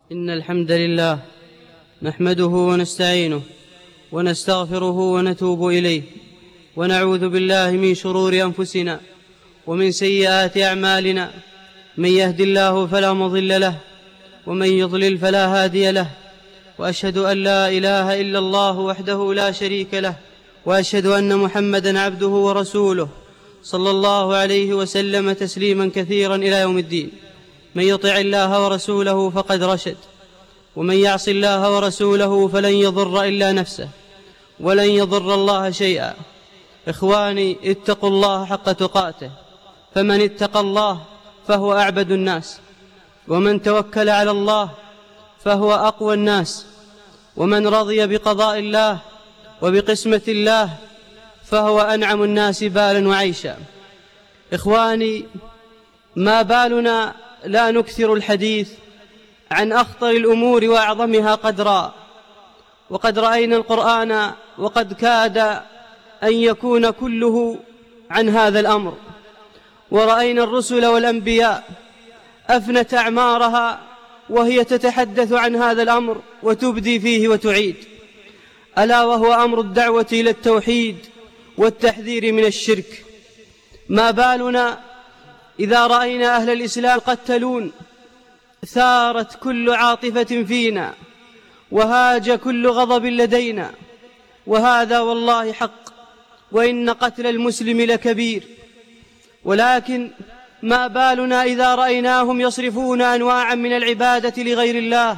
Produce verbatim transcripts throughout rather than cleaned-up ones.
إن الحمد لله نحمده ونستعينه ونستغفره ونتوب إليه، ونعوذ بالله من شرور أنفسنا ومن سيئات أعمالنا. من يهد الله فلا مضل له، ومن يضلل فلا هادي له. وأشهد أن لا إله إلا الله وحده لا شريك له، وأشهد أن محمدًا عبده ورسوله صلى الله عليه وسلم تسليمًا كثيرا إلى يوم الدين. من يطع الله ورسوله فقد رشد، ومن يعص الله ورسوله فلن يضر إلا نفسه ولن يضر الله شيئا. إخواني، اتقوا الله حق تقاته، فمن اتقى الله فهو أعبد الناس، ومن توكل على الله فهو أقوى الناس، ومن رضي بقضاء الله وبقسمة الله فهو أنعم الناس بالا وعيشا. إخواني، ما بالنا لا نكثر الحديث عن أخطر الأمور وأعظمها قدرا، وقد رأينا القرآن وقد كاد أن يكون كله عن هذا الأمر، ورأينا الرسل والأنبياء أفنت أعمارها وهي تتحدث عن هذا الأمر وتبدي فيه وتعيد، ألا وهو أمر الدعوة إلى التوحيد والتحذير من الشرك. ما بالنا إذا رأينا أهل الإسلام قتلون، ثارت كل عاطفة فينا وهاج كل غضب لدينا، وهذا والله حق، وإن قتل المسلم لكبير. ولكن ما بالنا إذا رأيناهم يصرفون أنواعا من العبادة لغير الله،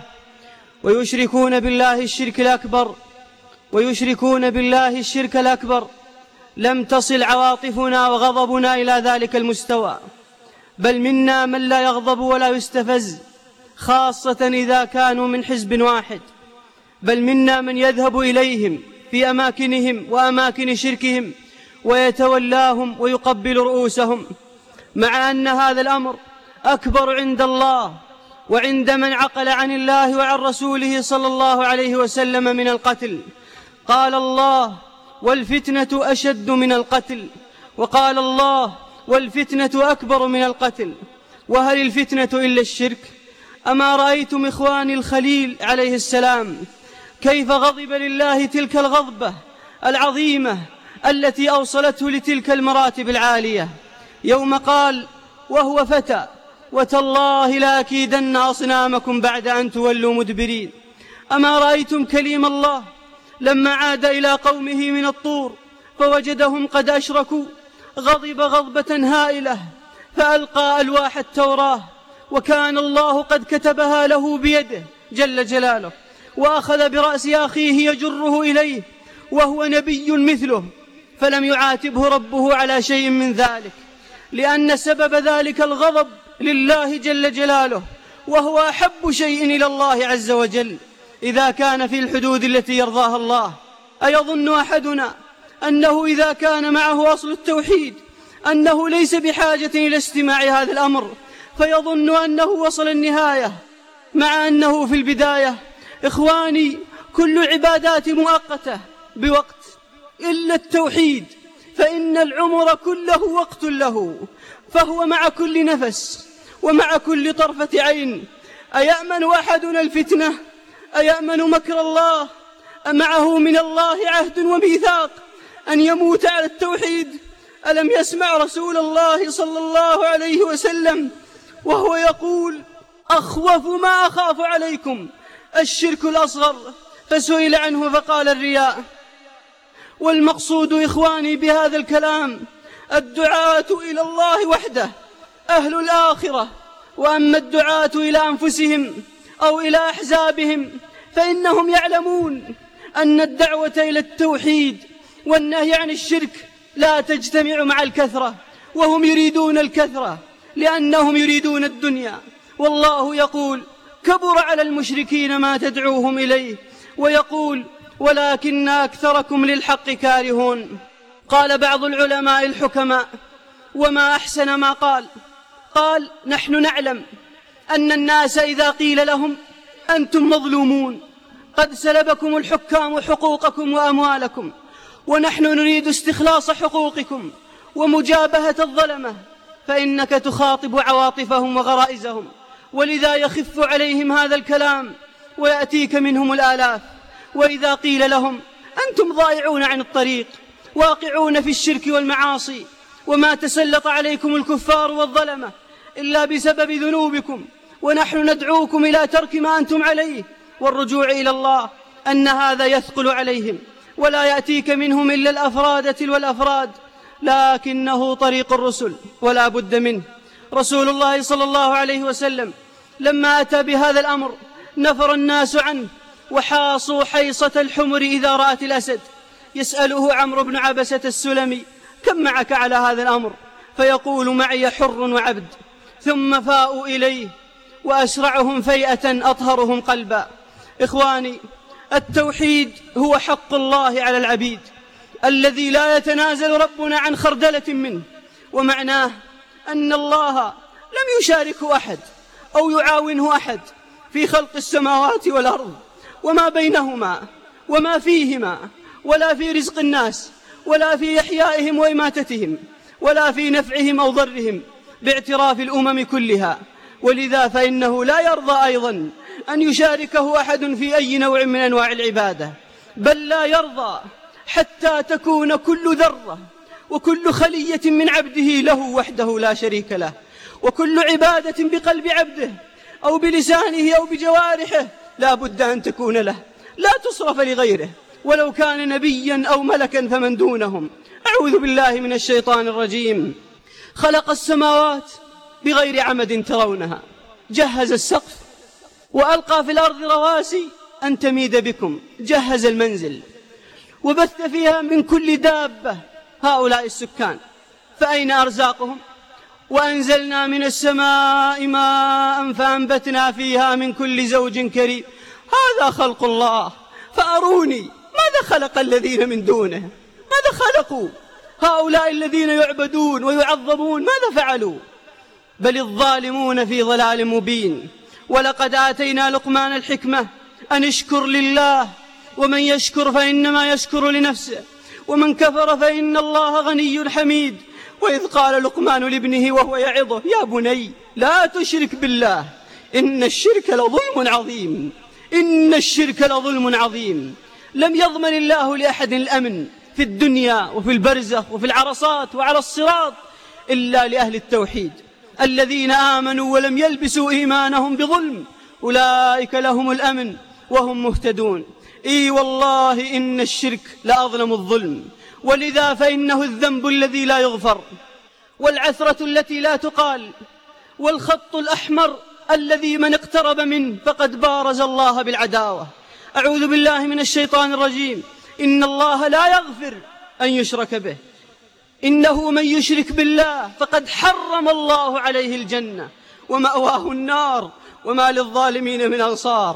ويشركون بالله الشرك الأكبر ويشركون بالله الشرك الأكبر لم تصل عواطفنا وغضبنا إلى ذلك المستوى، بل منا من لا يغضب ولا يستفز، خاصة إذا كانوا من حزب واحد، بل منا من يذهب إليهم في أماكنهم وأماكن شركهم ويتولاهم ويقبل رؤوسهم، مع أن هذا الأمر أكبر عند الله وعند من عقل عن الله وعن رسوله صلى الله عليه وسلم من القتل. قال الله: والفتنة أشد من القتل، وقال الله: والفتنة أكبر من القتل. وهل الفتنة إلا الشرك؟ أما رأيتم إخواني الخليل عليه السلام كيف غضب لله تلك الغضبة العظيمة التي أوصلته لتلك المراتب العالية، يوم قال وهو فتى: وتالله لأكيدن أصنامكم بعد أن تولوا مدبرين. أما رأيتم كليم الله لما عاد إلى قومه من الطور فوجدهم قد أشركوا، غضب غضبة هائلة فألقى ألواح التوراة، وكان الله قد كتبها له بيده جل جلاله، وأخذ برأس أخيه يجره إليه وهو نبي مثله، فلم يعاتبه ربه على شيء من ذلك، لأن سبب ذلك الغضب لله جل جلاله، وهو أحب شيء إلى الله عز وجل إذا كان في الحدود التي يرضاها الله. أيظن أحدنا أنه إذا كان معه أصل التوحيد أنه ليس بحاجة إلى استماع هذا الأمر، فيظن أنه وصل النهاية، مع أنه في البداية؟ إخواني، كل عبادات مؤقتة بوقت إلا التوحيد، فإن العمر كله وقت له، فهو مع كل نفس ومع كل طرفة عين. أيأمن أحدنا الفتنة؟ أيأمن مكر الله؟ أمعه من الله عهد وميثاق أن يموت على التوحيد؟ ألم يسمع رسول الله صلى الله عليه وسلم وهو يقول: أخوف ما أخاف عليكم الشرك الأصغر، فسئل عنه فقال: الرياء. والمقصود إخواني بهذا الكلام الدعاة إلى الله وحده، أهل الآخرة. وأما الدعاة إلى أنفسهم أو إلى أحزابهم فإنهم يعلمون أن الدعوة إلى التوحيد والنهي عن الشرك لا تجتمع مع الكثرة، وهم يريدون الكثرة لأنهم يريدون الدنيا. والله يقول: كبر على المشركين ما تدعوهم إليه، ويقول: ولكن أكثركم للحق كارهون. قال بعض العلماء الحكماء: وما أحسن ما قال قال: نحن نعلم أن الناس إذا قيل لهم أنتم مظلومون قد سلبكم الحكام حقوقكم وأموالكم، ونحن نريد استخلاص حقوقكم ومجابهة الظلمة، فإنك تخاطب عواطفهم وغرائزهم ولذا يخف عليهم هذا الكلام ويأتيك منهم الآلاف. وإذا قيل لهم أنتم ضائعون عن الطريق واقعون في الشرك والمعاصي، وما تسلط عليكم الكفار والظلمة إلا بسبب ذنوبكم، ونحن ندعوكم إلى ترك ما أنتم عليه والرجوع إلى الله، أن هذا يثقل عليهم ولا يأتيك منهم إلا الأفراد تلو الأفراد، لكنه طريق الرسل ولا بد منه. رسول الله صلى الله عليه وسلم لما أتى بهذا الأمر نفر الناس عنه وحاصوا حيصة الحمر إذا رأت الأسد. يسأله عمرو بن عبسة السلمي: كم معك على هذا الأمر؟ فيقول: معي حر وعبد. ثم فاءوا إليه وأسرعهم فيئة أطهرهم قلبا. إخواني، التوحيد هو حق الله على العبيد الذي لا يتنازل ربنا عن خردلة منه، ومعناه أن الله لم يشاركه أحد أو يعاونه أحد في خلق السماوات والأرض وما بينهما وما فيهما، ولا في رزق الناس، ولا في إحيائهم وإماتتهم، ولا في نفعهم أو ضرهم، باعتراف الأمم كلها. ولذا فإنه لا يرضى أيضا أن يشاركه أحد في أي نوع من أنواع العبادة، بل لا يرضى حتى تكون كل ذرة وكل خلية من عبده له وحده لا شريك له، وكل عبادة بقلب عبده أو بلسانه أو بجوارحه لا بد أن تكون له، لا تصرف لغيره ولو كان نبيا أو ملكا فمن دونهم. أعوذ بالله من الشيطان الرجيم. خلق السماوات بغير عمد ترونها، جهز السقف وألقى في الأرض رواسي أن تميد بكم، جهز المنزل وبث فيها من كل دابة هؤلاء السكان، فأين أرزاقهم؟ وأنزلنا من السماء ماء فأنبتنا فيها من كل زوج كريم. هذا خلق الله، فأروني ماذا خلق الذين من دونه؟ ماذا خلقوا هؤلاء الذين يعبدون ويعظمون؟ ماذا فعلوا؟ بل الظالمون في ضلال مبين. ولقد آتينا لقمان الحكمة أن اشكر لله، ومن يشكر فإنما يشكر لنفسه، ومن كفر فإن الله غني حميد. وإذ قال لقمان لابنه وهو يعظه: يا بني لا تشرك بالله إن الشرك لظلم عظيم، إن الشرك لظلم عظيم. لم يضمن الله لأحد الأمن في الدنيا وفي البرزخ وفي العرصات وعلى الصراط إلا لأهل التوحيد الذين آمنوا ولم يلبسوا إيمانهم بظلم، أولئك لهم الأمن وهم مهتدون. إي والله إن الشرك لأظلم الظلم، ولذا فإنه الذنب الذي لا يغفر، والعثرة التي لا تقال، والخط الأحمر الذي من اقترب منه فقد بارز الله بالعداوة. أعوذ بالله من الشيطان الرجيم. إن الله لا يغفر أن يشرك به، إنه من يشرك بالله فقد حرم الله عليه الجنة ومأواه النار وما للظالمين من أنصار.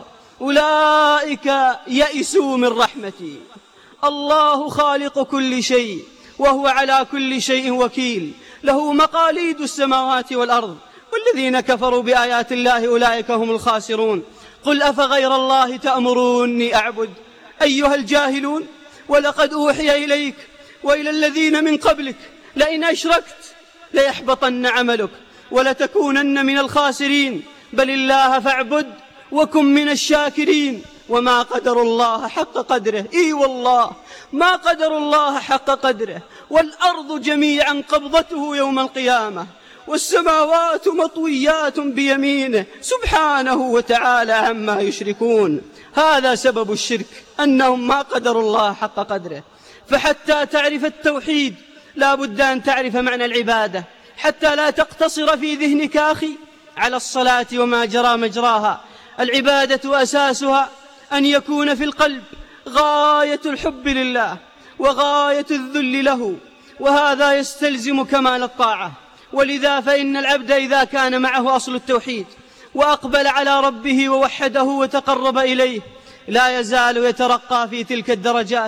أولئك يئسوا من رحمتي. الله خالق كل شيء وهو على كل شيء وكيل، له مقاليد السماوات والأرض، والذين كفروا بآيات الله أولئك هم الخاسرون. قل أفغير الله تأمروني أعبد أيها الجاهلون؟ ولقد أوحي إليك وإلى الذين من قبلك لئن أشركت ليحبطن عملك ولتكونن من الخاسرين. بل الله فاعبد وكن من الشاكرين. وما قدر الله حق قدره. إي والله ما قدر الله حق قدره. والأرض جميعا قبضته يوم القيامة، والسماوات مطويات بيمينه سبحانه وتعالى عما يشركون. هذا سبب الشرك، أنهم ما قدروا الله حق قدره. فحتى تعرف التوحيد لا بد أن تعرف معنى العبادة، حتى لا تقتصر في ذهنك أخي على الصلاة وما جرى مجراها. العبادة أساسها أن يكون في القلب غاية الحب لله وغاية الذل له، وهذا يستلزم كمال الطاعة. ولذا فإن العبد إذا كان معه أصل التوحيد وأقبل على ربه ووحده وتقرب إليه لا يزال يترقى في تلك الدرجات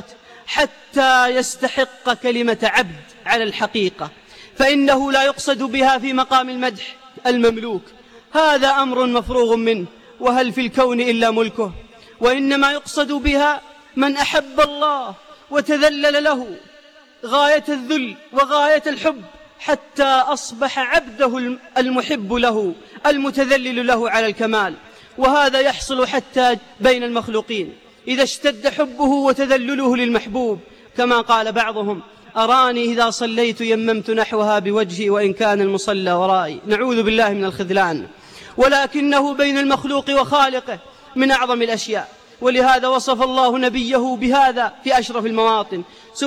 حتى يستحق كلمة عبد على الحقيقة، فإنه لا يقصد بها في مقام المدح المملوك، هذا أمر مفروغ منه، وهل في الكون إلا ملكه؟ وإنما يقصد بها من أحب الله وتذلل له غاية الذل وغاية الحب حتى أصبح عبده المحب له المتذلل له على الكمال. وهذا يحصل حتى بين المخلوقين إذا اشتد حبه وتذلله للمحبوب، كما قال بعضهم: أراني إذا صليت يممت نحوها بوجهي وإن كان المصلى ورائي. نعوذ بالله من الخذلان. ولكنه بين المخلوق وخالقه من أعظم الأشياء، ولهذا وصف الله نبيه بهذا في أشرف المواطن: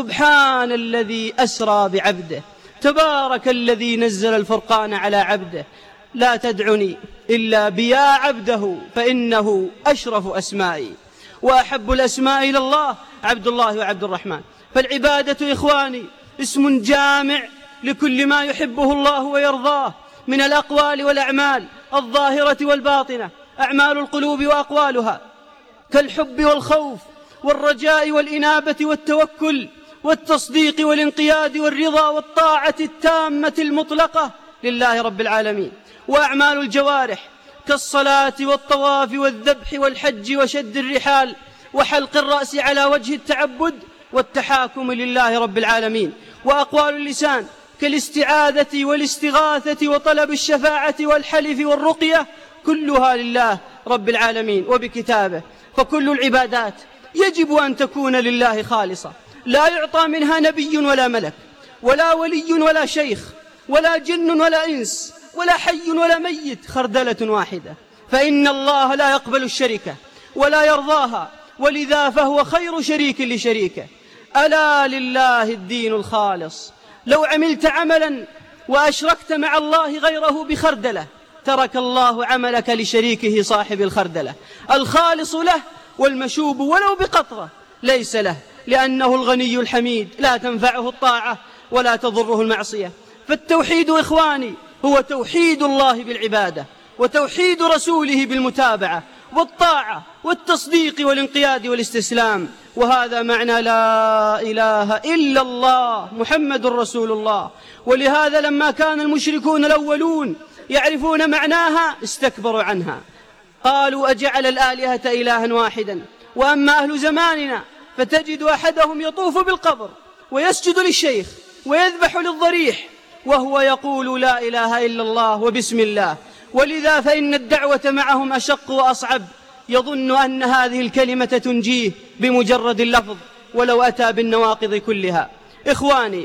سبحان الذي أسرى بعبده، تبارك الذي نزل الفرقان على عبده، لا تدعني إلا بيا عبده فإنه أشرف أسمائي. وأحب الأسماء إلى الله عبد الله وعبد الرحمن. فالعبادة إخواني اسم جامع لكل ما يحبه الله ويرضاه من الأقوال والأعمال الظاهرة والباطنة. أعمال القلوب وأقوالها كالحب والخوف والرجاء والإنابة والتوكل والتصديق والانقياد والرضا والطاعة التامة المطلقة لله رب العالمين. وأعمال الجوارح كالصلاة والطواف والذبح والحج وشد الرحال وحلق الرأس على وجه التعبد والتحاكم لله رب العالمين. وأقوال اللسان كالاستعاذة والاستغاثة وطلب الشفاعة والحلف والرقية كلها لله رب العالمين وبكتابه. فكل العبادات يجب أن تكون لله خالصة، لا يعطى منها نبي ولا ملك ولا ولي ولا شيخ ولا جن ولا إنس ولا حي ولا ميت خردلة واحدة، فإن الله لا يقبل الشركة ولا يرضاها، ولذا فهو خير شريك لشريكه. ألا لله الدين الخالص. لو عملت عملا وأشركت مع الله غيره بخردلة ترك الله عملك لشريكه صاحب الخردلة. الخالص له والمشوب ولو بقطرة ليس له، لأنه الغني الحميد لا تنفعه الطاعة ولا تضره المعصية. فالتوحيد إخواني هو توحيد الله بالعبادة وتوحيد رسوله بالمتابعة والطاعة والتصديق والانقياد والاستسلام. وهذا معنى لا إله إلا الله محمد رسول الله. ولهذا لما كان المشركون الأولون يعرفون معناها استكبروا عنها، قالوا: أجعل الآلهة إلها واحدا. وأما أهل زماننا فتجد أحدهم يطوف بالقبر ويسجد للشيخ ويذبح للضريح وهو يقول لا إله إلا الله وبسم الله. ولذا فإن الدعوة معهم أشق وأصعب، يظن أن هذه الكلمة تنجيه بمجرد اللفظ ولو أتى بالنواقض كلها. إخواني،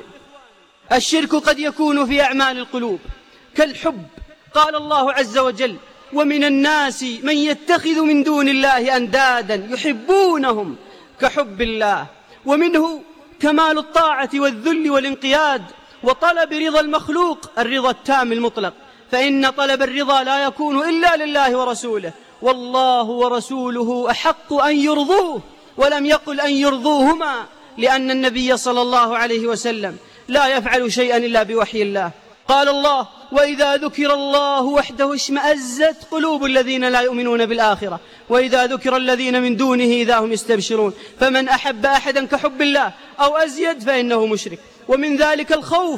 الشرك قد يكون في أعمال القلوب كالحب. قال الله عز وجل: ومن الناس من يتخذ من دون الله أندادا يحبونهم كحب الله. ومنه كمال الطاعة والذل والانقياد وطلب رضا المخلوق الرضا التام المطلق، فإن طلب الرضا لا يكون إلا لله ورسوله، والله ورسوله أحق أن يرضوه، ولم يقل أن يرضوهما، لأن النبي صلى الله عليه وسلم لا يفعل شيئا إلا بوحي الله. قال الله: وإذا ذكر الله وحده اشمأزت قلوب الذين لا يؤمنون بالآخرة وإذا ذكر الذين من دونه إذا هم يستبشرون. فمن أحب أحدا كحب الله أو أزيد فإنه مشرك. ومن ذلك الخوف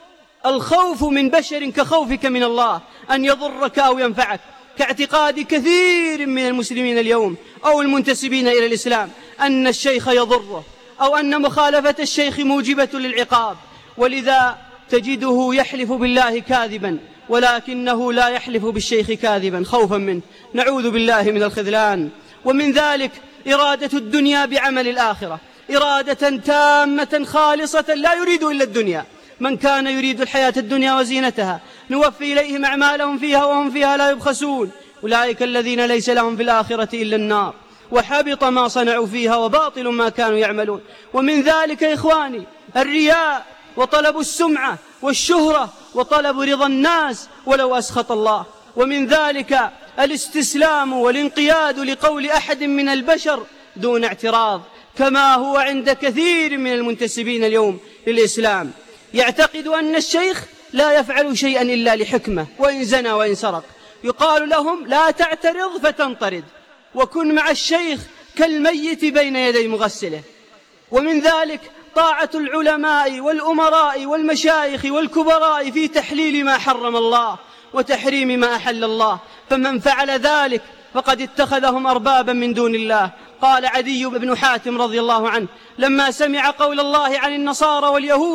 الخوف من بشر كخوفك من الله أن يضرك أو ينفعك، كاعتقاد كثير من المسلمين اليوم أو المنتسبين إلى الإسلام أن الشيخ يضره أو أن مخالفة الشيخ موجبة للعقاب. ولذا تجده يحلف بالله كاذبا ولكنه لا يحلف بالشيخ كاذبا خوفا منه. نعوذ بالله من الخذلان. ومن ذلك إرادة الدنيا بعمل الآخرة، إرادة تامة خالصة لا يريد إلا الدنيا. من كان يريد الحياة الدنيا وزينتها نوفي إليهم أعمالهم فيها وهم فيها لا يبخسون. أولئك الذين ليس لهم في الآخرة إلا النار وحبط ما صنعوا فيها وباطل ما كانوا يعملون. ومن ذلك إخواني الرياء وطلب السمعة والشهرة وطلب رضا الناس ولو أسخط الله. ومن ذلك الاستسلام والانقياد لقول أحد من البشر دون اعتراض، كما هو عند كثير من المنتسبين اليوم للإسلام، يعتقد أن الشيخ لا يفعل شيئا إلا لحكمة، وإن زنى وإن سرق يقال لهم لا تعترض فتنطرد، وكن مع الشيخ كالميت بين يدي مغسله. ومن ذلك طاعة العلماء والأمراء والمشايخ والكبراء في تحليل ما حرم الله وتحريم ما أحل الله، فمن فعل ذلك فقد اتخذهم أربابا من دون الله. قال عدي بن حاتم رضي الله عنه لما سمع قول الله عن النصارى واليهود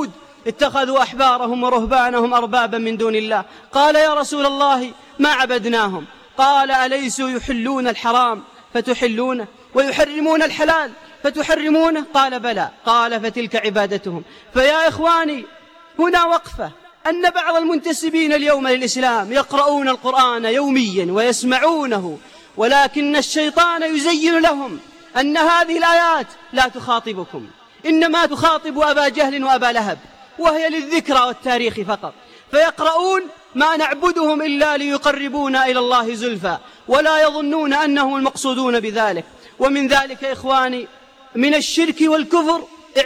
اتخذوا أحبارهم ورهبانهم أربابا من دون الله. قال يا رسول الله ما عبدناهم. قال أليسوا يحلون الحرام فتحلونه ويحرمون الحلال فتحرمونه؟ قال بلى. قال فتلك عبادتهم. فيا إخواني هنا وقفة، أن بعض المنتسبين اليوم للإسلام يقرؤون القرآن يوميا ويسمعونه، ولكن الشيطان يزين لهم أن هذه الآيات لا تخاطبكم، إنما تخاطب أبا جهل وأبا لهب، وهي للذكرى والتاريخ فقط. فيقرؤون ما نعبدهم إلا ليقربونا إلى الله زلفى، ولا يظنون أنهم المقصودون بذلك. ومن ذلك إخواني من الشرك والكفر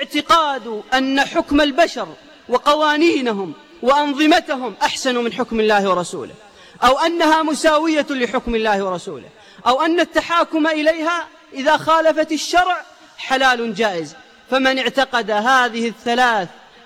اعتقاد أن حكم البشر وقوانينهم وأنظمتهم أحسن من حكم الله ورسوله، أو أنها مساوية لحكم الله ورسوله، أو أن التحاكم إليها إذا خالفت الشرع حلال جائز. فمن اعتقد هذه الثلاث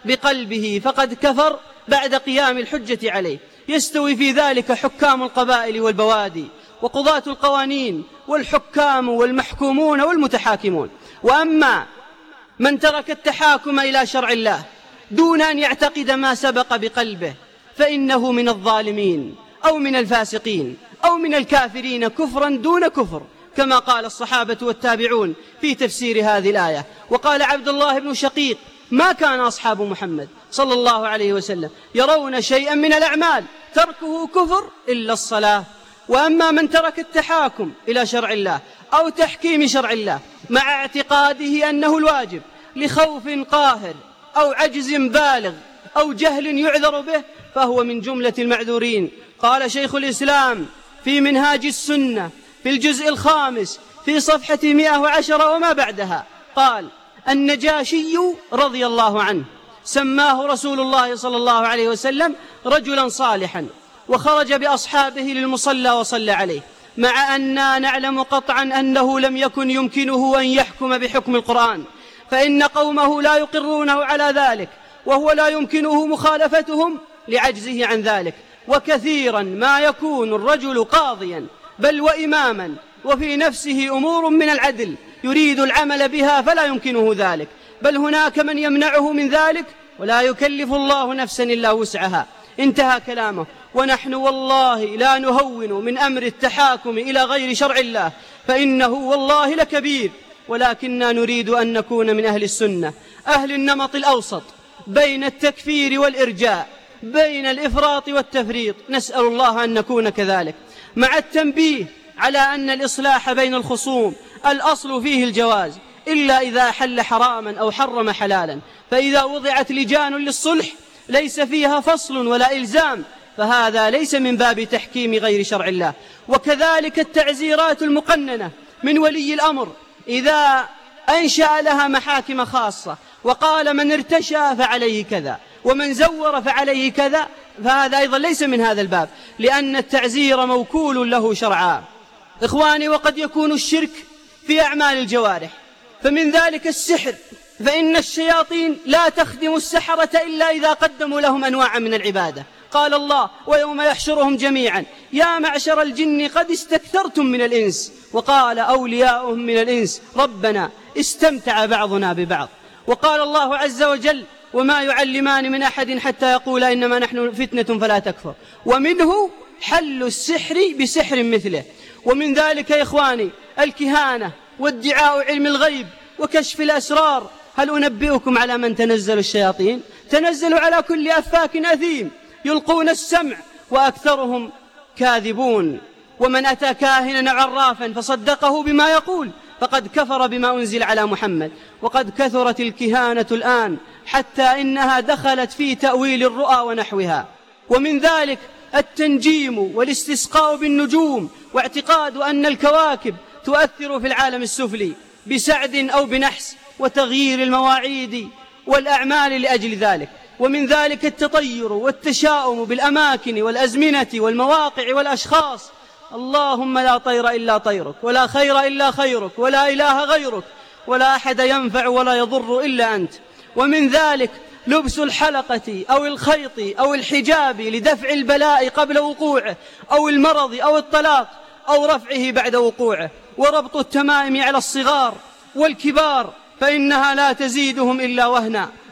بقلبه فقد كفر بعد قيام الحجة عليه. يستوي في ذلك حكام القبائل والبوادي وقضاة القوانين والحكام والمحكومون والمتحاكمون. وأما من ترك التحاكم إلى شرع الله دون أن يعتقد ما سبق بقلبه فإنه من الظالمين أو من الفاسقين أو من الكافرين كفرا دون كفر، كما قال الصحابة والتابعون في تفسير هذه الآية. وقال عبد الله بن شقيق ما كان أصحاب محمد صلى الله عليه وسلم يرون شيئا من الأعمال تركه كفر إلا الصلاة. وأما من ترك التحاكم إلى شرع الله أو تحكيم شرع الله مع اعتقاده أنه الواجب لخوف قاهر أو عجز بالغ أو جهل يعذر به فهو من جملة المعذورين. قال شيخ الإسلام في منهاج السنة في الجزء الخامس في صفحة مئة وعشرة وما بعدها، قال النجاشي رضي الله عنه سماه رسول الله صلى الله عليه وسلم رجلا صالحا، وخرج بأصحابه للمصلى وصلى عليه، مع أننا نعلم قطعا أنه لم يكن يمكنه أن يحكم بحكم القرآن، فإن قومه لا يقرونه على ذلك، وهو لا يمكنه مخالفتهم لعجزه عن ذلك. وكثيرا ما يكون الرجل قاضيا بل وإماما وفي نفسه أمور من العدل يريد العمل بها فلا يمكنه ذلك، بل هناك من يمنعه من ذلك، ولا يكلف الله نفسا إلا وسعها. انتهى كلامه. ونحن والله لا نهون من أمر التحاكم إلى غير شرع الله، فإنه والله لكبير، ولكننا نريد أن نكون من أهل السنة، أهل النمط الأوسط بين التكفير والإرجاء، بين الإفراط والتفريط. نسأل الله أن نكون كذلك، مع التنبيه على أن الإصلاح بين الخصوم الأصل فيه الجواز، إلا إذا حل حراما أو حرم حلالا. فإذا وضعت لجان للصلح ليس فيها فصل ولا إلزام فهذا ليس من باب تحكيم غير شرع الله. وكذلك التعزيرات المقننة من ولي الأمر إذا أنشأ لها محاكم خاصة وقال من ارتشى فعليه كذا ومن زور فعليه كذا، فهذا أيضا ليس من هذا الباب، لأن التعزير موكول له شرعا. إخواني، وقد يكون الشرك في أعمال الجوارح، فمن ذلك السحر، فإن الشياطين لا تخدم السحرة إلا إذا قدموا لهم أنواع من العبادة. قال الله ويوم يحشرهم جميعا يا معشر الجن قد استكثرتم من الإنس، وقال أولياؤهم من الإنس ربنا استمتع بعضنا ببعض. وقال الله عز وجل وما يعلمان من أحد حتى يقولا إنما نحن فتنة فلا تكفر. ومنه حل السحر بسحر مثله. ومن ذلك يا إخواني الكهانة وادعاء علم الغيب وكشف الأسرار. هل أنبئكم على من تنزل الشياطين؟ تنزل على كل أفاك أثيم يلقون السمع وأكثرهم كاذبون. ومن أتى كاهنا عرافا فصدقه بما يقول فقد كفر بما أنزل على محمد. وقد كثرت الكهانة الآن حتى إنها دخلت في تأويل الرؤى ونحوها. ومن ذلك التنجيم والاستسقاء بالنجوم، واعتقاد أن الكواكب تؤثر في العالم السفلي بسعد أو بنحس، وتغيير المواعيد والأعمال لأجل ذلك. ومن ذلك التطير والتشاؤم بالأماكن والأزمنة والمواقع والأشخاص. اللهم لا طير إلا طيرك، ولا خير إلا خيرك، ولا إله غيرك، ولا أحد ينفع ولا يضر إلا أنت. ومن ذلك لبس الحلقة أو الخيط أو الحجاب لدفع البلاء قبل وقوعه، أو المرض أو الطلاق، أو رفعه بعد وقوعه. وربط التمائم على الصغار والكبار فإنها لا تزيدهم إلا وهنا.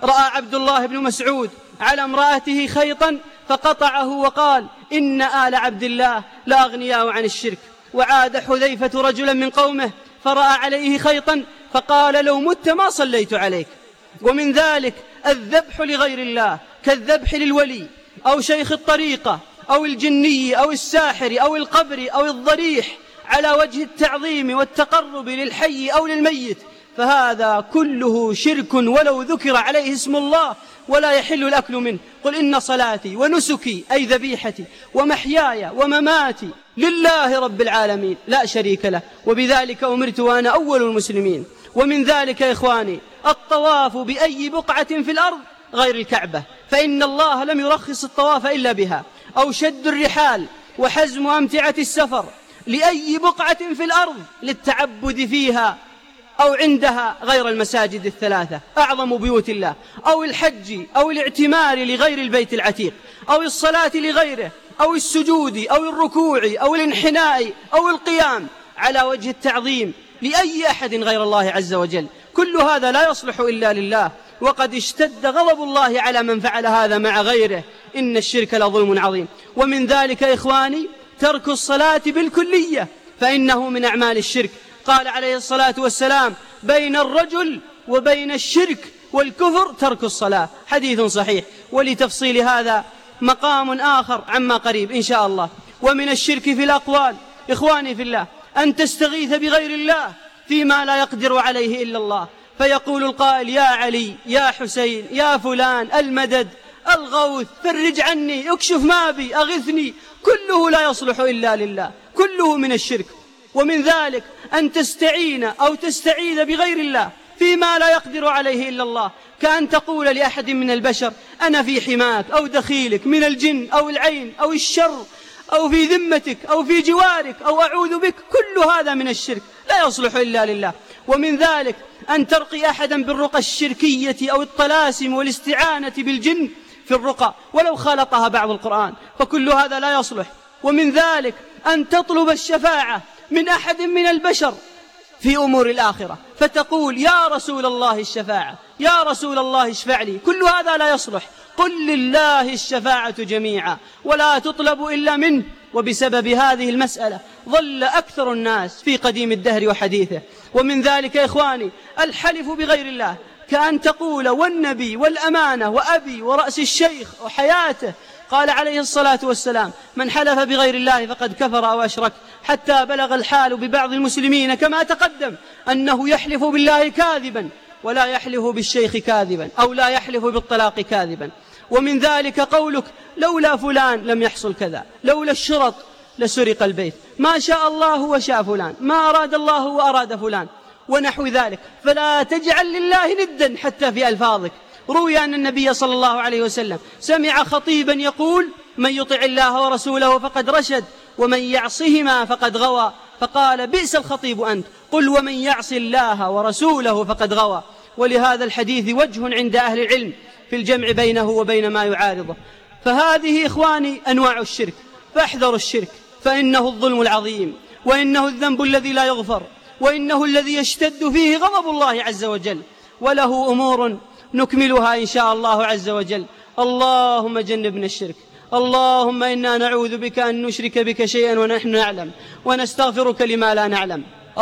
رأى عبد الله بن مسعود على امرأته خيطا فقطعه وقال: إن آل عبد الله لا أغنياء عن الشرك. وعاد حذيفة رجلا من قومه فرأى عليه خيطا فقال: لو مت ما صليت عليك. ومن ذلك الذبح لغير الله كالذبح للولي أو شيخ الطريقة أو الجني أو الساحر أو القبر أو الضريح على وجه التعظيم والتقرب للحي أو للميت، فهذا كله شرك ولو ذكر عليه اسم الله، ولا يحل الأكل منه. قل إن صلاتي ونسكي أي ذبيحتي ومحياي ومماتي لله رب العالمين لا شريك له، وبذلك أمرت وأنا أول المسلمين. ومن ذلك يا إخواني الطواف بأي بقعة في الأرض غير الكعبة، فإن الله لم يرخص الطواف إلا بها، أو شد الرحال وحزم أمتعة السفر لأي بقعة في الأرض للتعبد فيها أو عندها غير المساجد الثلاثة أعظم بيوت الله، أو الحج أو الاعتمار لغير البيت العتيق، أو الصلاة لغيره، أو السجود أو الركوع أو الانحناء أو القيام على وجه التعظيم لأي أحد غير الله عز وجل. كل هذا لا يصلح إلا لله، وقد اشتد غضب الله على من فعل هذا مع غيره، إن الشرك لظلم عظيم. ومن ذلك يا إخواني ترك الصلاة بالكلية، فإنه من أعمال الشرك. قال عليه الصلاة والسلام: بين الرجل وبين الشرك والكفر ترك الصلاة، حديث صحيح. ولتفصيل هذا مقام آخر عما قريب إن شاء الله. ومن الشرك في الأقوال إخواني في الله أن تستغيث بغير الله فيما لا يقدر عليه إلا الله، فيقول القائل: يا علي، يا حسين، يا فلان، المدد، الغوث، فرج عني، اكشف ما بي، أغثني. كله لا يصلح إلا لله، كله من الشرك. ومن ذلك أن تستعين أو تستعيذ بغير الله فيما لا يقدر عليه إلا الله، كأن تقول لأحد من البشر: أنا في حماك أو دخيلك من الجن أو العين أو الشر، أو في ذمتك أو في جوارك، أو أعوذ بك. كل هذا من الشرك لا يصلح إلا لله. ومن ذلك أن ترقي أحدا بالرقى الشركية أو الطلاسم والاستعانة بالجن في الرقى ولو خالطها بعض القرآن، فكل هذا لا يصلح. ومن ذلك أن تطلب الشفاعة من أحد من البشر في أمور الآخرة، فتقول: يا رسول الله الشفاعة، يا رسول الله اشفع لي. كل هذا لا يصلح. قل لله الشفاعة جميعا ولا تطلب إلا منه. وبسبب هذه المسألة ظل أكثر الناس في قديم الدهر وحديثه. ومن ذلك يا إخواني الحلف بغير الله، كأن تقول: والنبي والأمانة وأبي ورأس الشيخ وحياته. قال عليه الصلاة والسلام: من حلف بغير الله فقد كفر أو أشرك. حتى بلغ الحال ببعض المسلمين كما تقدم أنه يحلف بالله كاذبا ولا يحلف بالشيخ كاذبا، أو لا يحلف بالطلاق كاذبا. ومن ذلك قولك: لولا فلان لم يحصل كذا، لولا الشرط لسرق البيت، ما شاء الله وشاء فلان، ما أراد الله وأراد فلان، ونحو ذلك. فلا تجعل لله ندا حتى في ألفاظك. روي أن النبي صلى الله عليه وسلم سمع خطيبا يقول: من يطع الله ورسوله فقد رشد، ومن يعصهما فقد غوى. فقال: بئس الخطيب أنت، قل: ومن يعص الله ورسوله فقد غوى. ولهذا الحديث وجه عند أهل العلم في الجمع بينه وبين ما يعارضه. فهذه إخواني أنواع الشرك، فاحذروا الشرك، فإنه الظلم العظيم، وإنه الذنب الذي لا يغفر، وإنه الذي يشتد فيه غضب الله عز وجل. وله أمور نكملها إن شاء الله عز وجل. اللهم جنبنا الشرك. اللهم إنا نعوذ بك أن نشرك بك شيئا ونحن نعلم، ونستغفرك لما لا نعلم.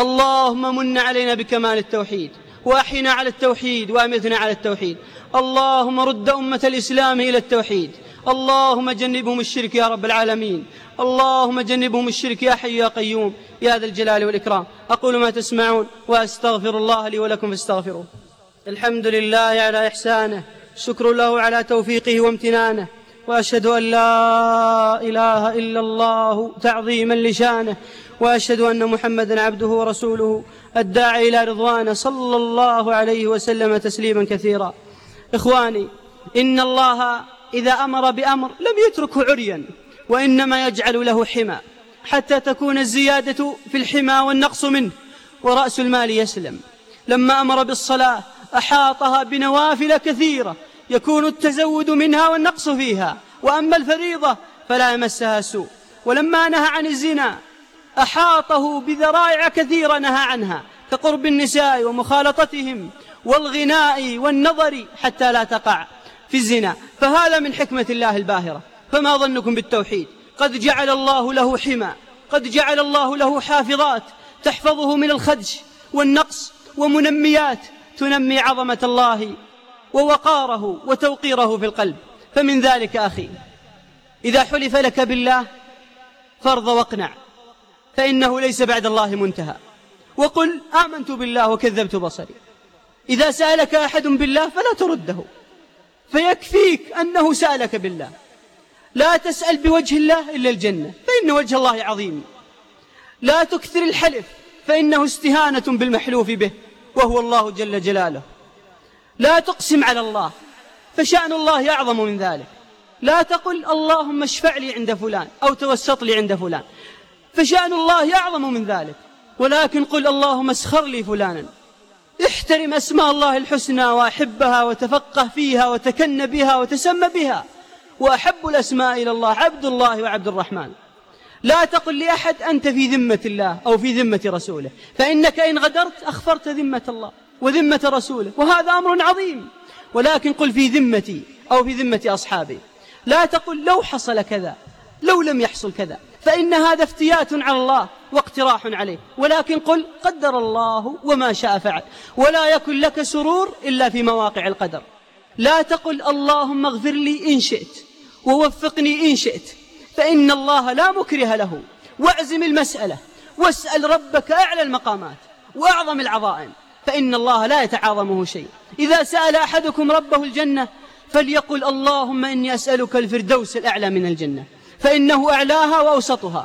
اللهم من علينا بكمال التوحيد، وأحينا على التوحيد، وأمتنا على التوحيد. اللهم رد أمة الإسلام إلى التوحيد. اللهم جنبهم الشرك يا رب العالمين. اللهم جنبهم الشرك يا حي يا قيوم يا ذا الجلال والإكرام. أقول ما تسمعون وأستغفر الله لي ولكم فاستغفروه. الحمد لله على إحسانه، شكر له على توفيقه وامتنانه، وأشهد أن لا إله إلا الله تعظيما لشانه، وأشهد أن محمدا عبده ورسوله الداعي إلى رضوانه، صلى الله عليه وسلم تسليما كثيرا. إخواني، إن الله إذا أمر بأمر لم يتركه عريا، وإنما يجعل له حمى حتى تكون الزيادة في الحمى والنقص منه، ورأس المال يسلم. لما أمر بالصلاة أحاطها بنوافل كثيرة يكون التزود منها والنقص فيها، وأما الفريضة فلا يمسها سوء. ولما نهى عن الزنا أحاطه بذرائع كثيرة نهى عنها، كقرب النساء ومخالطتهم والغناء والنظر حتى لا تقع في الزنا. فهذا من حكمة الله الباهرة. فما ظنكم بالتوحيد؟ قد جعل الله له حمى، قد جعل الله له حافظات تحفظه من الخدش والنقص، ومنميات تنمي عظمة الله ووقاره وتوقيره في القلب. فمن ذلك أخي، إذا حلف لك بالله فارض واقنع، فإنه ليس بعد الله منتهى. وقل آمنت بالله وكذبت بصري. إذا سألك أحد بالله فلا ترده، فيكفيك أنه سألك بالله. لا تسأل بوجه الله إلا الجنة، فإن وجه الله عظيم. لا تكثر الحلف، فإنه استهانة بالمحلوف به، وهو الله جل جلاله. لا تقسم على الله، فشأن الله أعظم من ذلك. لا تقل اللهم اشفع لي عند فلان أو توسط لي عند فلان، فشأن الله أعظم من ذلك. ولكن قل اللهم اسخر لي فلانا. احترم أسماء الله الحسنى وأحبها وتفقه فيها وتكن بها وتسمى بها. وأحب الأسماء إلى الله عبد الله وعبد الرحمن. لا تقل لأحد أنت في ذمة الله أو في ذمة رسوله، فإنك إن غدرت أخفرت ذمة الله وذمة رسوله، وهذا أمر عظيم. ولكن قل في ذمتي أو في ذمة أصحابي. لا تقل لو حصل كذا، لو لم يحصل كذا، فإن هذا افتيات على الله واقتراح عليه. ولكن قل قدر الله وما شاء فعل، ولا يكن لك سرور إلا في مواقع القدر. لا تقل اللهم اغفر لي إن شئت ووفقني إن شئت، فإن الله لا مكره له. واعزم المسألة واسأل ربك أعلى المقامات وأعظم العظائم، فإن الله لا يتعاظمه شيء. إذا سأل أحدكم ربه الجنة فليقل اللهم إني أسألك الفردوس الأعلى من الجنة، فإنه أعلاها وأوسطها.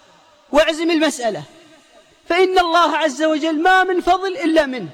واعزم المسألة، فإن الله عز وجل ما من فضل إلا منه.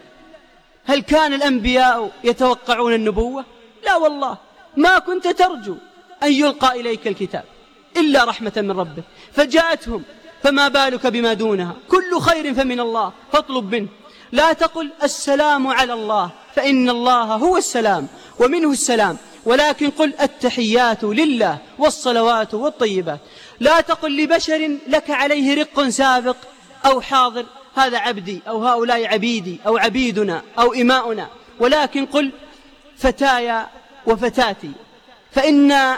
هل كان الأنبياء يتوقعون النبوة؟ لا والله، ما كنت ترجو أن يلقى إليك الكتاب إلا رحمة من ربك، فجاءتهم، فما بالك بما دونها؟ كل خير فمن الله فاطلب منه. لا تقل السلام على الله، فإن الله هو السلام ومنه السلام، ولكن قل التحيات لله والصلوات والطيبات. لا تقل لبشر لك عليه رق سابق أو حاضر هذا عبدي أو هؤلاء عبيدي أو عبيدنا أو إماؤنا، ولكن قل فتايا وفتاتي، فإن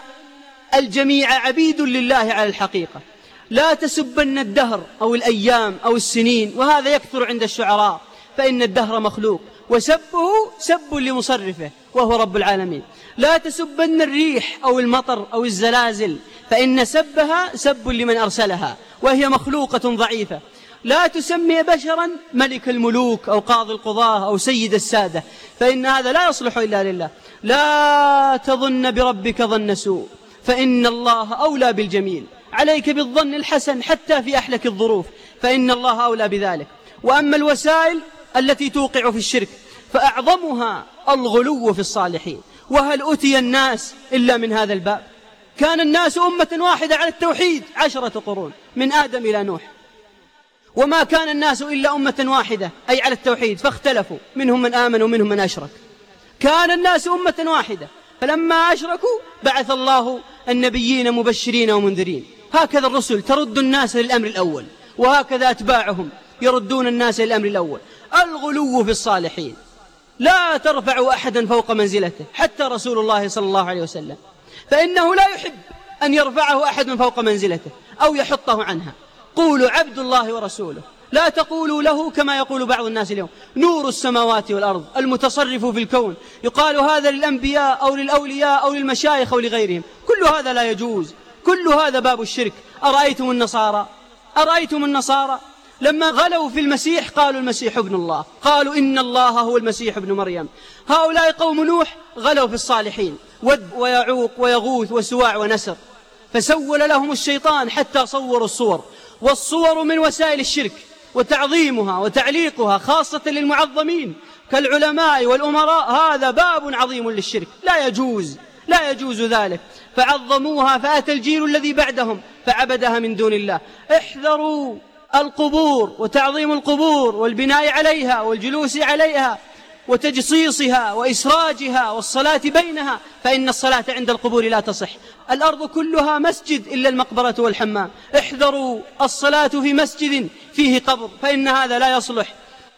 الجميع عبيد لله على الحقيقة. لا تسبن الدهر أو الأيام أو السنين، وهذا يكثر عند الشعراء، فإن الدهر مخلوق وسبه سب لمصرفه وهو رب العالمين. لا تسبن الريح أو المطر أو الزلازل، فإن سبها سب لمن أرسلها وهي مخلوقة ضعيفة. لا تسمي بشرا ملك الملوك أو قاضي القضاة أو سيد السادة، فإن هذا لا يصلح إلا لله. لا تظن بربك ظن سوء، فإن الله أولى بالجميل. عليك بالظن الحسن حتى في أحلك الظروف، فإن الله أولى بذلك. وأما الوسائل التي توقع في الشرك فأعظمها الغلو في الصالحين. وهل أتي الناس إلا من هذا الباب؟ كان الناس أمة واحدة على التوحيد عشرة قرون من آدم إلى نوح، وما كان الناس إلا أمة واحدة أي على التوحيد، فاختلفوا منهم من آمن ومنهم من أشرك. كان الناس أمة واحدة، فلما أشركوا بعث الله النبيين مبشرين ومنذرين. هكذا الرسل ترد الناس للأمر الأول، وهكذا أتباعهم يردون الناس للأمر الأول. الغلو في الصالحين، لا ترفع أحدا فوق منزلته، حتى رسول الله صلى الله عليه وسلم، فإنه لا يحب أن يرفعه أحد فوق منزلته أو يحطه عنها. قولوا عبد الله ورسوله، لا تقولوا له كما يقول بعض الناس اليوم نور السماوات والأرض المتصرف في الكون. يقال هذا للأنبياء أو للأولياء أو للمشايخ أو لغيرهم، كل هذا لا يجوز، كل هذا باب الشرك. أرأيتم النصارى أرأيتم النصارى لما غلوا في المسيح قالوا المسيح ابن الله، قالوا إن الله هو المسيح ابن مريم. هؤلاء قوم نوح غلوا في الصالحين، ود ويعوق ويغوث وسواع ونسر، فسول لهم الشيطان حتى صوروا الصور. والصور من وسائل الشرك، وتعظيمها وتعليقها خاصة للمعظمين كالعلماء والأمراء هذا باب عظيم للشرك، لا يجوز لا يجوز ذلك. فعظموها، فأتى الجيل الذي بعدهم فعبدها من دون الله. احذروا القبور وتعظيم القبور والبناء عليها والجلوس عليها وتجصيصها وإسراجها والصلاة بينها، فإن الصلاة عند القبور لا تصح. الأرض كلها مسجد إلا المقبرة والحمام. احذروا الصلاة في مسجد فيه قبر، فإن هذا لا يصلح.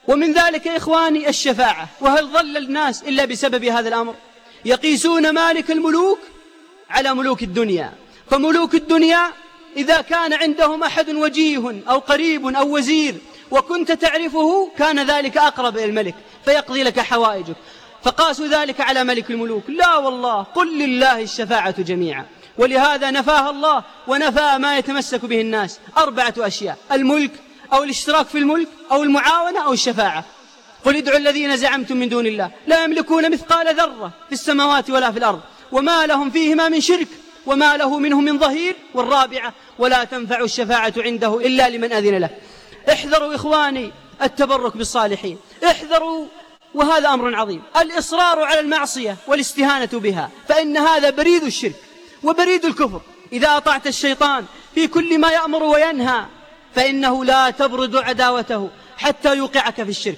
ومن ذلك يا إخواني الشفاعة. وهل ظل الناس إلا بسبب هذا الأمر؟ يقيسون مالك الملوك على ملوك الدنيا، فملوك الدنيا إذا كان عندهم أحد وجيه أو قريب أو وزير وكنت تعرفه كان ذلك أقرب إلى الملك فيقضي لك حوائجك، فقاسوا ذلك على ملك الملوك. لا والله، قل لله الشفاعة جميعا. ولهذا نفاها الله ونفى ما يتمسك به الناس، أربعة أشياء: الملك أو الاشتراك في الملك أو المعاونة أو الشفاعة. قل ادعوا الذين زعمتم من دون الله لا يملكون مثقال ذرة في السماوات ولا في الأرض وما لهم فيهما من شرك وما له منهم من ظهير. والرابعة: ولا تنفع الشفاعة عنده إلا لمن أذن له. احذروا إخواني التبرك بالصالحين، احذروا، وهذا أمر عظيم، الإصرار على المعصية والاستهانة بها، فإن هذا بريد الشرك وبريد الكفر. إذا أطعت الشيطان في كل ما يأمر وينهى فإنه لا تبرد عداوته حتى يوقعك في الشرك.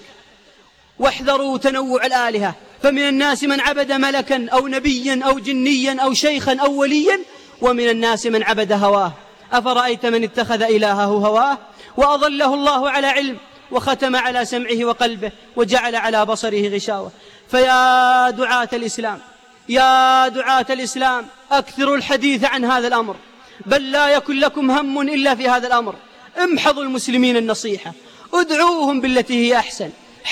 واحذروا تنوع الآلهة، فمن الناس من عبد ملكا أو نبيا أو جنيا أو شيخا أو وليا، ومن الناس من عبد هواه. أفرأيت من اتخذ إلهه هواه وأضله الله على علم وختم على سمعه وقلبه وجعل على بصره غشاوة. فيا دعاة الإسلام، يا دعاة الإسلام، أكثروا الحديث عن هذا الأمر، بل لا يكن لكم هم إلا في هذا الأمر. امحضوا المسلمين النصيحة، ادعوهم بالتي هي أحسن،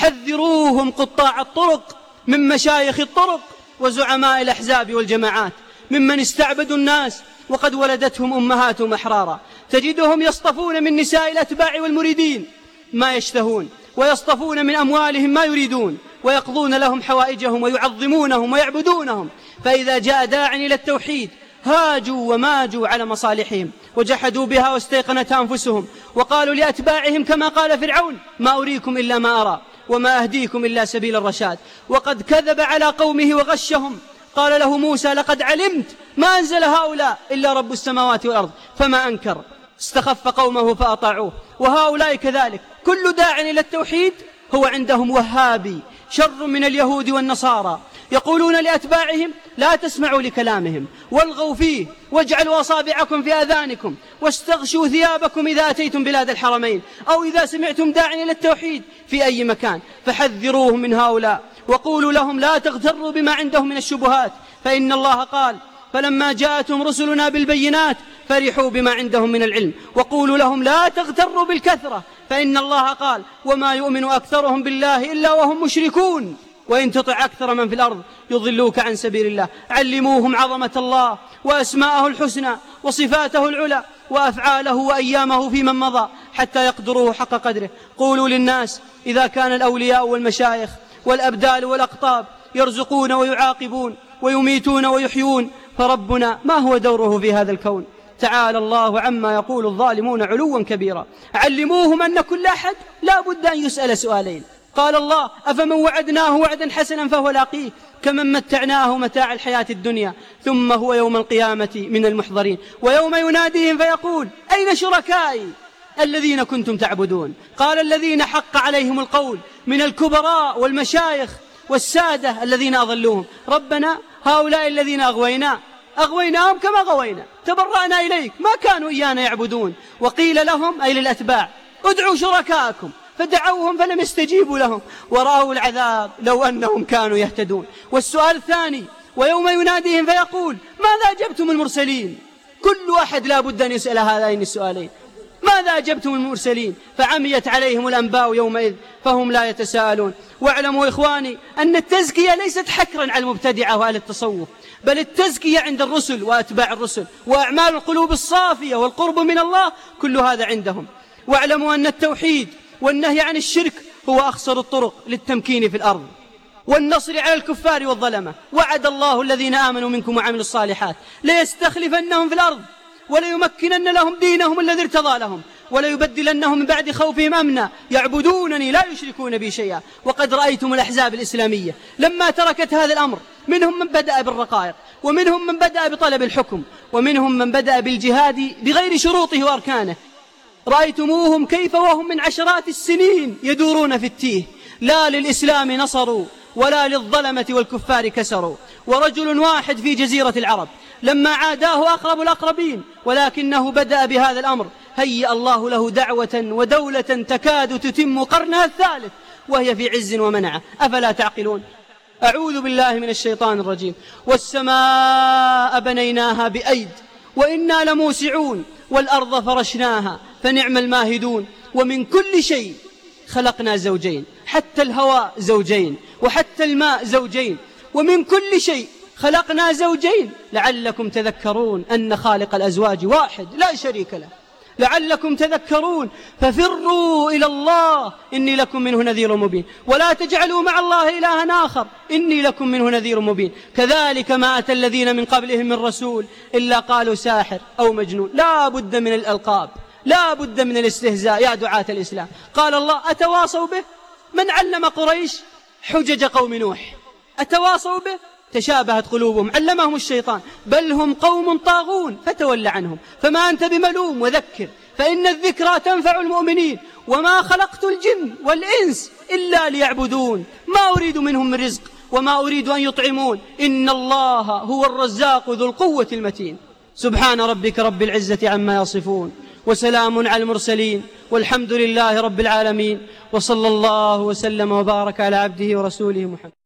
حذروهم قطاع الطرق من مشايخ الطرق وزعماء الأحزاب والجماعات ممن استعبدوا الناس وقد ولدتهم أمهاتهم أحرارا. تجدهم يصطفون من نساء الأتباع والمريدين ما يشتهون، ويصطفون من أموالهم ما يريدون، ويقضون لهم حوائجهم ويعظمونهم ويعبدونهم. فإذا جاء داع إلى التوحيد هاجوا وماجوا على مصالحهم وجحدوا بها واستيقنتها أنفسهم، وقالوا لأتباعهم كما قال فرعون: ما أريكم إلا ما أرى وما أهديكم إلا سبيل الرشاد. وقد كذب على قومه وغشهم. قال له موسى: لقد علمت ما أنزل هؤلاء إلا رب السماوات والأرض. فما أنكر، استخف قومه فأطاعوه. وهؤلاء كذلك، كل داع إلى التوحيد هو عندهم وهابي شر من اليهود والنصارى، يقولون لأتباعهم: لا تسمعوا لكلامهم والغوا فيه واجعلوا أصابعكم في آذانكم واستغشوا ثيابكم إذا أتيتم بلاد الحرمين، أو إذا سمعتم داعيا إلى التوحيد في أي مكان، فحذروهم من هؤلاء وقولوا لهم: لا تغتروا بما عندهم من الشبهات، فإن الله قال: فلما جاءتهم رسلنا بالبينات فرحوا بما عندهم من العلم. وقولوا لهم: لا تغتروا بالكثرة، فإن الله قال: وما يؤمن أكثرهم بالله إلا وهم مشركون، وإن تطع أكثر من في الأرض يضلوك عن سبيل الله. علموهم عظمة الله وأسماءه الحسنى وصفاته العلى وأفعاله وأيامه في من مضى حتى يقدروه حق قدره. قولوا للناس: إذا كان الأولياء والمشايخ والأبدال والأقطاب يرزقون ويعاقبون ويميتون ويحيون، فربنا ما هو دوره في هذا الكون؟ تعالى الله عما يقول الظالمون علوا كبيرا. علموهم أن كل أحد لا بد أن يسأل سؤالين. قال الله: أفمن وعدناه وعدا حسنا فهو لاقيه كمن متعناه متاع الحياة الدنيا ثم هو يوم القيامة من المحضرين. ويوم يناديهم فيقول: أين شركائي الذين كنتم تعبدون؟ قال: الذين حق عليهم القول من الكبراء والمشايخ والسادة الذين أضلوهم. ربنا هؤلاء الذين أغوينا أغويناهم كما غوينا، تبرأنا إليك، ما كانوا إيانا يعبدون. وقيل لهم أي للأتباع: ادعوا شركاءكم، فدعوهم فلم يستجيبوا لهم ورأوا العذاب لو أنهم كانوا يهتدون. والسؤال الثاني: ويوم يناديهم فيقول: ماذا أجبتم المرسلين؟ كل أحد لا بد أن يسأل هذين السؤالين: ماذا أجبتم المرسلين؟ فعميت عليهم الأنباء يومئذ فهم لا يتساءلون. واعلموا إخواني أن التزكية ليست حكرا على المبتدعة وعلى التصوف، بل التزكية عند الرسل وأتباع الرسل، وأعمال القلوب الصافية والقرب من الله كل هذا عندهم. واعلموا أن التوحيد والنهي عن الشرك هو أخسر الطرق للتمكين في الأرض والنصر على الكفار والظلمة. وعد الله الذين آمنوا منكم وعملوا الصالحات ليستخلفنهم في الأرض وليمكنن لهم دينهم الذي ارتضى لهم وليبدلنهم من بعد خوفهم أمنا يعبدونني لا يشركون بي شيئا. وقد رأيتم الأحزاب الإسلامية لما تركت هذا الأمر، منهم من بدأ بالرقائق، ومنهم من بدأ بطلب الحكم، ومنهم من بدأ بالجهاد بغير شروطه وأركانه. رأيتموهم كيف وهم من عشرات السنين يدورون في التيه، لا للإسلام نصروا ولا للظلمة والكفار كسروا. ورجل واحد في جزيرة العرب لما عاداه أقرب الأقربين ولكنه بدأ بهذا الأمر، هيأ الله له دعوة ودولة تكاد تتم قرنها الثالث، وهي في عز ومنعة، أفلا تعقلون؟ أعوذ بالله من الشيطان الرجيم. والسماء بنيناها بأيد وإنا لموسعون والأرض فرشناها فنعم الماهدون. ومن كل شيء خلقنا زوجين، حتى الهواء زوجين وحتى الماء زوجين، ومن كل شيء خلقنا زوجين لعلكم تذكرون أن خالق الأزواج واحد لا شريك له، لعلكم تذكرون. ففروا إلى الله إني لكم منه نذير مبين، ولا تجعلوا مع الله إلها آخر إني لكم منه نذير مبين. كذلك ما أتى الذين من قبلهم من رسول إلا قالوا ساحر أو مجنون. لا بد من الألقاب، لا بد من الاستهزاء يا دعاة الإسلام. قال الله أتواصوا به؟ من علم قريش حجج قوم نوح؟ أتواصوا به؟ تشابهت قلوبهم، علمهم الشيطان، بل هم قوم طاغون فتول عنهم. فما أنت بملوم وذكر فإن الذكرى تنفع المؤمنين. وما خلقت الجن والإنس إلا ليعبدون ما أريد منهم من رزق وما أريد أن يطعمون إن الله هو الرزاق ذو القوة المتين. سبحان ربك رب العزة عما يصفون وسلام على المرسلين والحمد لله رب العالمين، وصلى الله وسلم وبارك على عبده ورسوله محمد.